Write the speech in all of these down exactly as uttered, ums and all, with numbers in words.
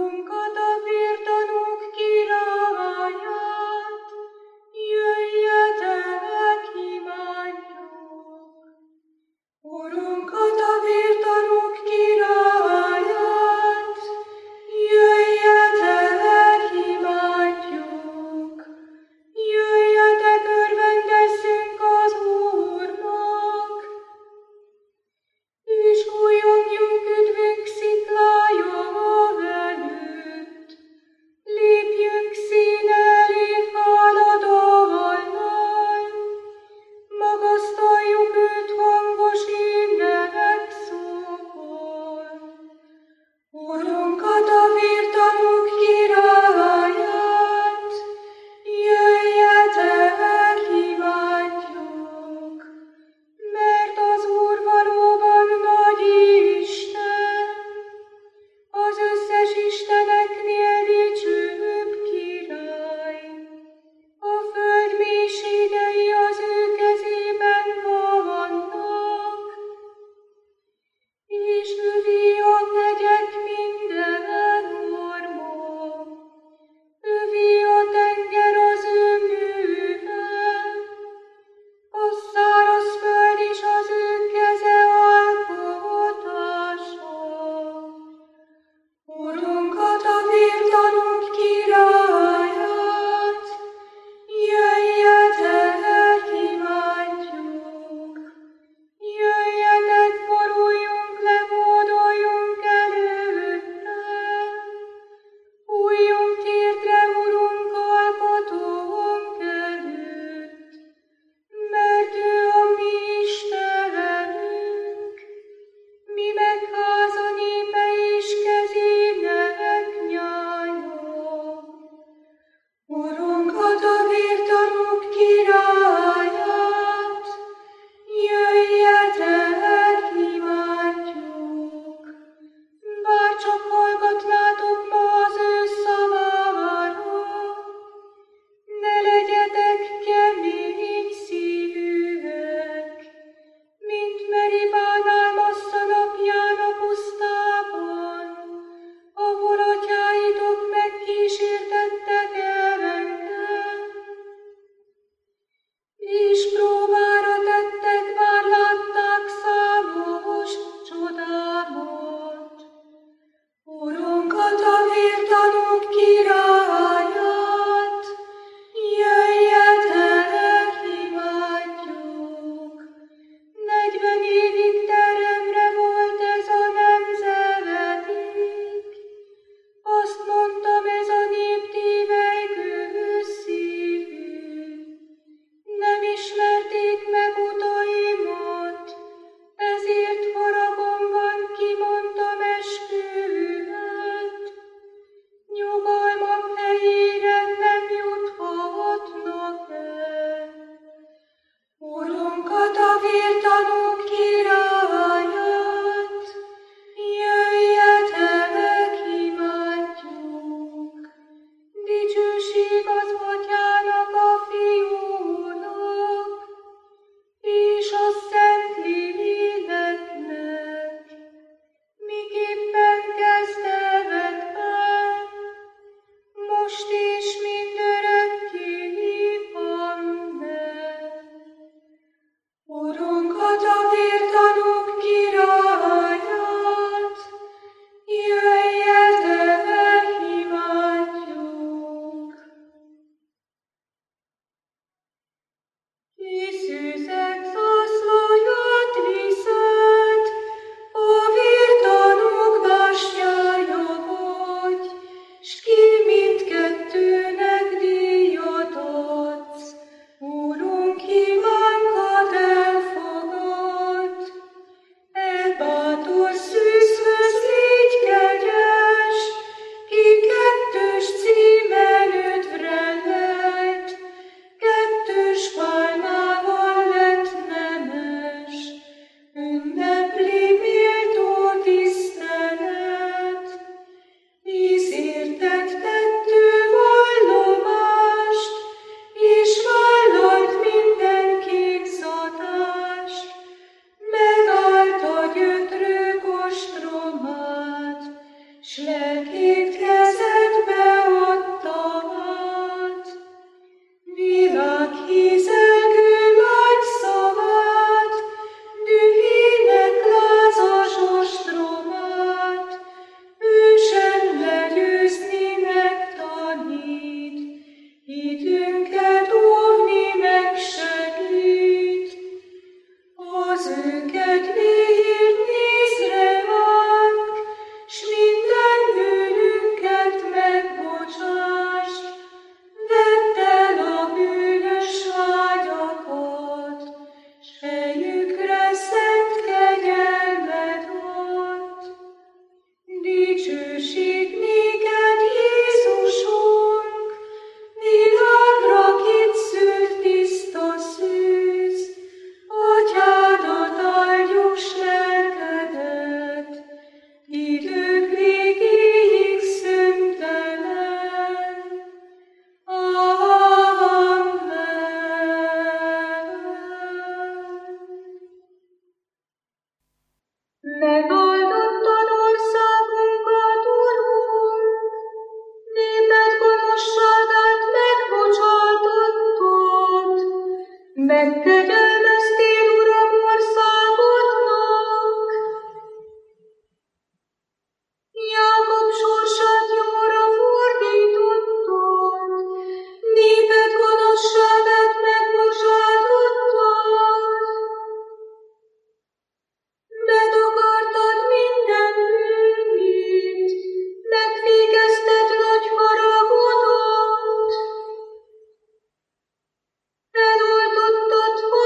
Urunkat, a firtanúk királyát, jöjjetek, imádjuk. Urunkat, a firtanúk királyát, jöjjetek, imádjuk. Jöjjetek, örvendezzünk az Úrnak, és újongjunk üdvünk sziklája előtt. két kezedbe adtam át, világhízelgő nagy szavát, dühének lázas ostromát, ősen legyőzni megtanít, hitünket óvni megsegít. Az ő kedvéért nézz ránk, s minden bűnünket megbocsásd. Vedd el a bűnös vágyakat, s fejükre szent kegyelmed add. Dicsőség néked, Jézusunk, világra kit szült tiszta szűz, Atyádat áldjuk s lelkedet, idők végéig szüntelen. Amen. Megoldottad országunkat, Urunk, néped gonoszságát megbocsátottad, megkegyelmeztél, Uram, országodnak. Jákob sorsát jóra fordítottad, néped gonoszságát megbocsátottad. Betakartad minden bűnét, megfékezted nagy haragodat. Eloltottad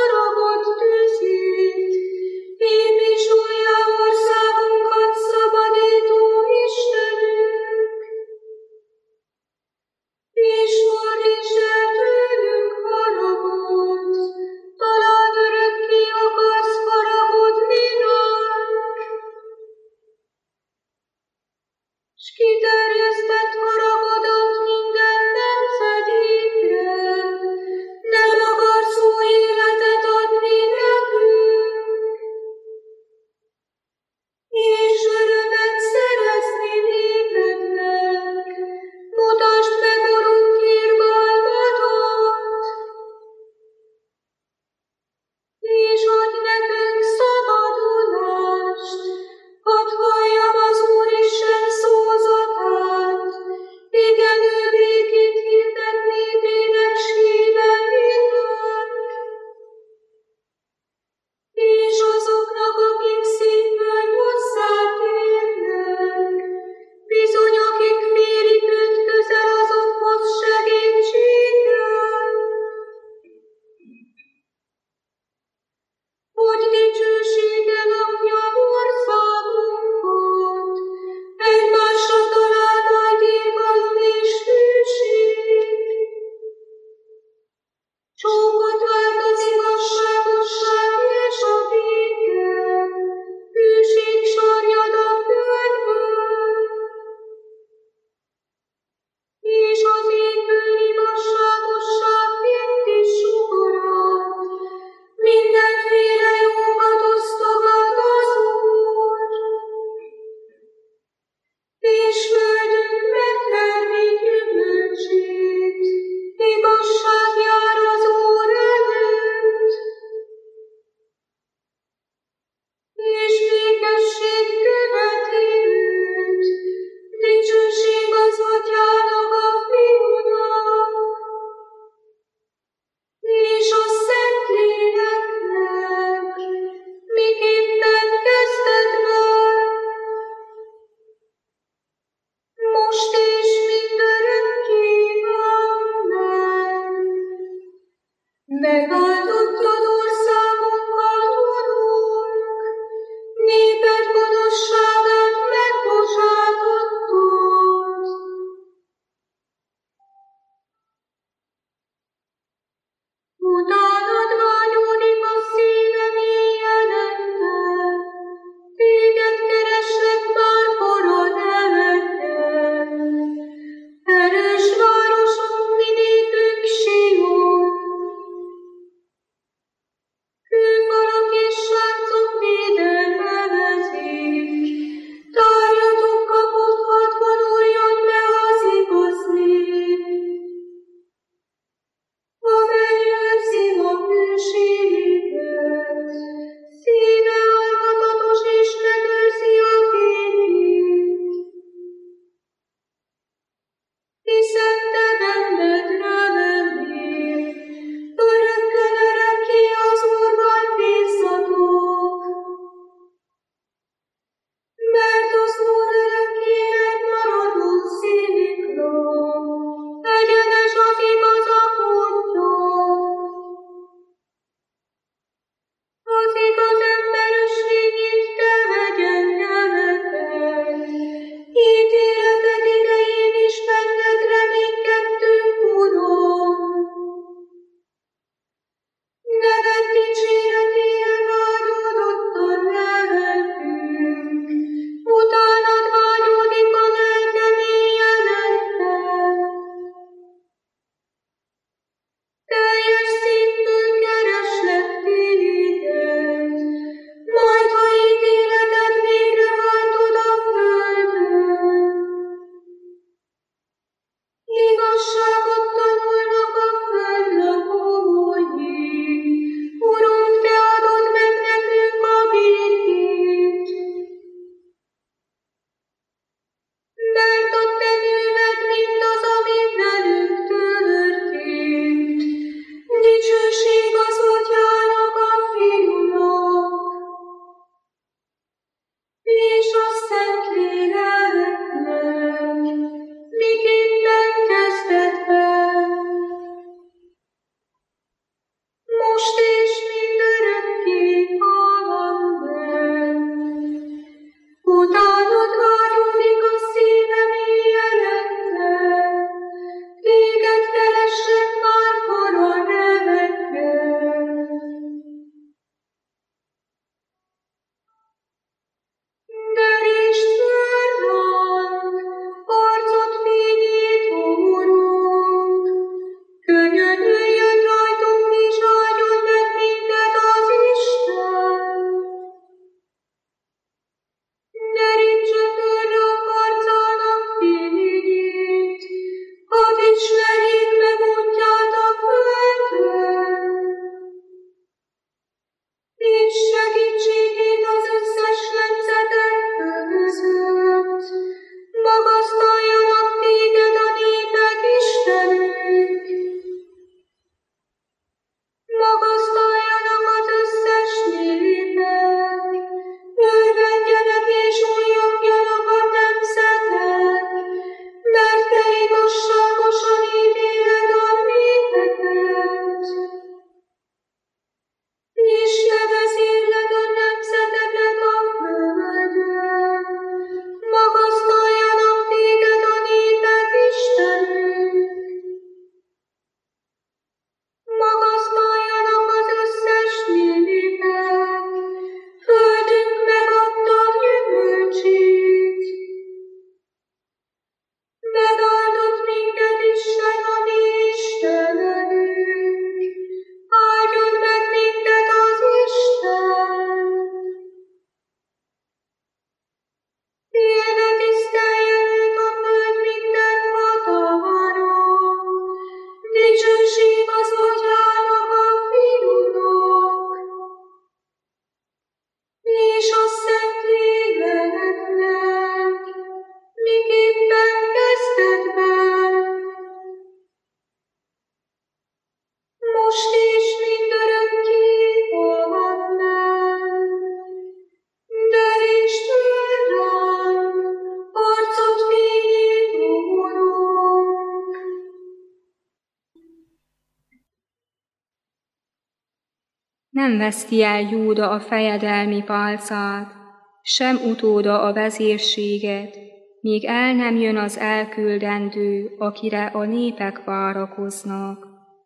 Nem veszti el Júda a fejedelmi pálcát, sem utóda a vezérséget, míg el nem jön az elküldendő, akire a népek várakoznak.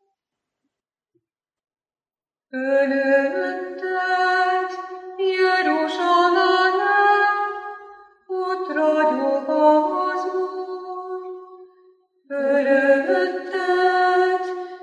Fölötted, Jeruzsálem, ott ragyog az Úr. Fölötted,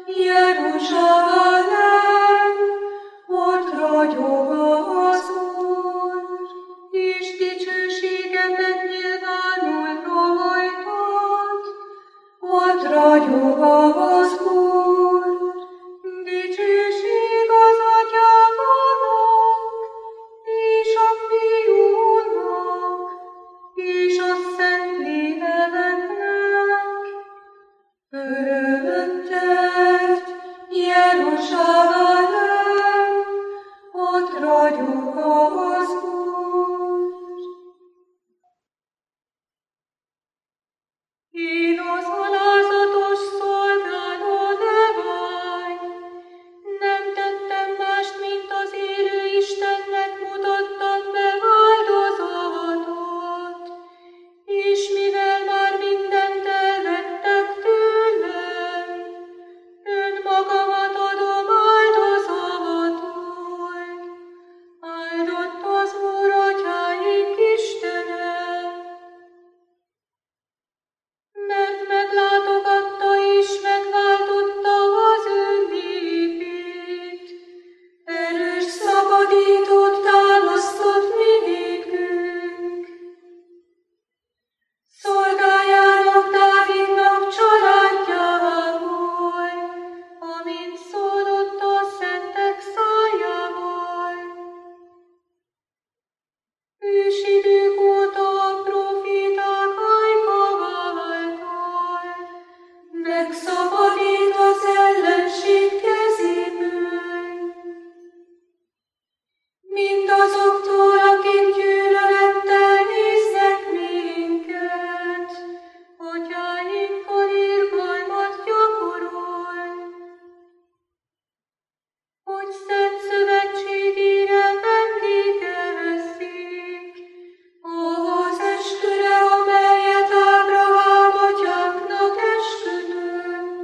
Jeruzsálem, ott ragyog az Úr, és dicsőségedet nyilvánul rajtad, ott ragyog az Úr. Dicsőség az Atyának, és a Fiúnak, és a Szentléleknek. Fölötted, Jeruzsálem, ott ragyog az Úr. Én az alázatos szolgáló levány, nem tettem mást, mint az élő Istennek mutattam be áldozatot, és mivel már mindent elvettek tőlem, önmagamat adom áldozatul. Áldott az Úr atyáink Istene, mert meglátogatta és megváltotta az ő népét. Erős szabadítót támasztott mi nékünk. Szolgájának Dávidnak családjával, amint szólott a szentek szájával. Ősidők óta a proféták által megszabadít az ellenség kezéből. Mindazoktól, akik gyűlölettel néznek minket, atyáinkkal irgalmat gyakorol, hogy szent szövetségére emlékezzék, ahhoz esküre, amelyet Ábrahám atyánknak esküdött.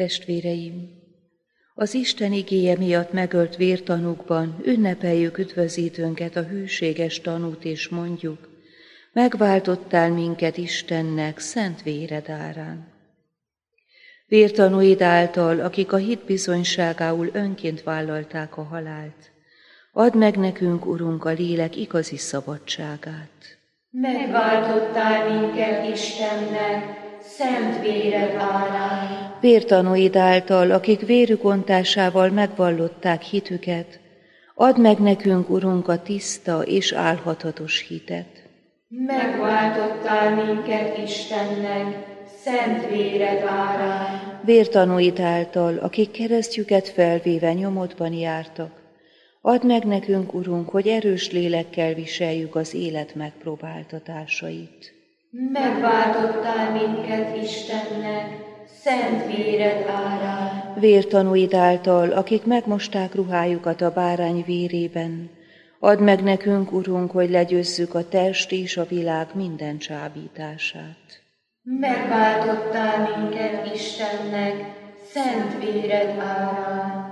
Testvéreim, az Isten igéje miatt megölt vértanúkban ünnepeljük üdvözítőnket, a hűséges tanút, és mondjuk: megváltottál minket Istennek szent véred árán. Vértanúid által, akik a hit bizonyságául önként vállalták a halált, add meg nekünk, Urunk, a lélek igazi szabadságát. Megváltottál minket Istennek szent véred árán. Vértanúid által, akik vérük ontásával megvallották hitüket, add meg nekünk, Urunk, a tiszta és álhatatos hitet. Megváltottál minket Istennek szent véred árán. Vértanúid által, akik keresztjüket felvéve nyomodban jártak, add meg nekünk, Urunk, hogy erős lélekkel viseljük az élet megpróbáltatásait. Megváltottál minket Istennek szent véred árán. Vértanúid által, akik megmosták ruhájukat a bárány vérében, add meg nekünk, Urunk, hogy legyőzzük a test és a világ minden csábítását. Megváltottál minket Istennek szent véred árán.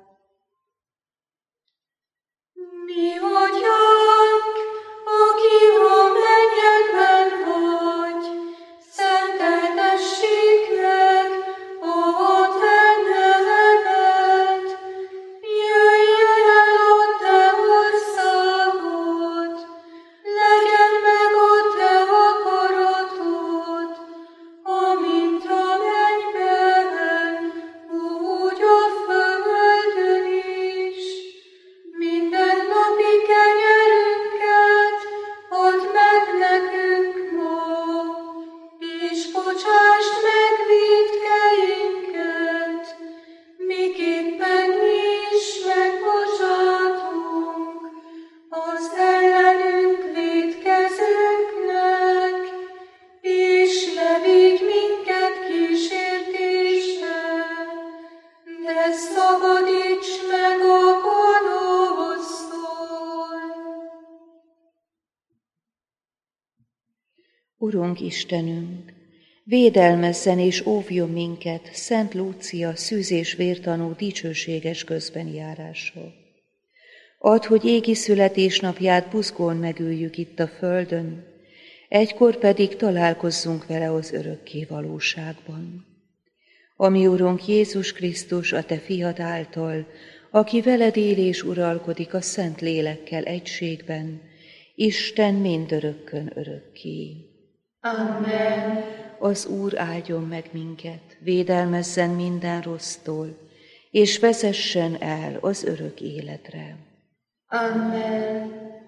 Mi atyánk, aki a mennyekben vagy, szenteltessék meg a te neved. Jöjjön el a te országod, legyen meg a te akaratod, amint a mennyben, úgy a földön is. Minden napi kenyerünket add meg nekünk ma, és bocsásd meg vétkeinket, miképpen mi is megbocsátunk az ellenünk vétkezőknek, és ne vigy minket kísértésbe, de szabadíts meg a gonosztól. Urunk Istenünk, védelmezzen és óvjon minket Szent Lúcia szűz és vértanú dicsőséges közbenjárással. Add, hogy égi születésnapját buzgón megüljük itt a földön, egykor pedig találkozzunk vele az örökké valóságban. Ami Urunk Jézus Krisztus, a te fiad által, aki veled él és uralkodik a Szent Lélekkel egységben, Isten mindörökkön örökké. Amen. Az Úr áldjon meg minket, védelmezzen minden rossztól, és vezessen el az örök életre. Amen.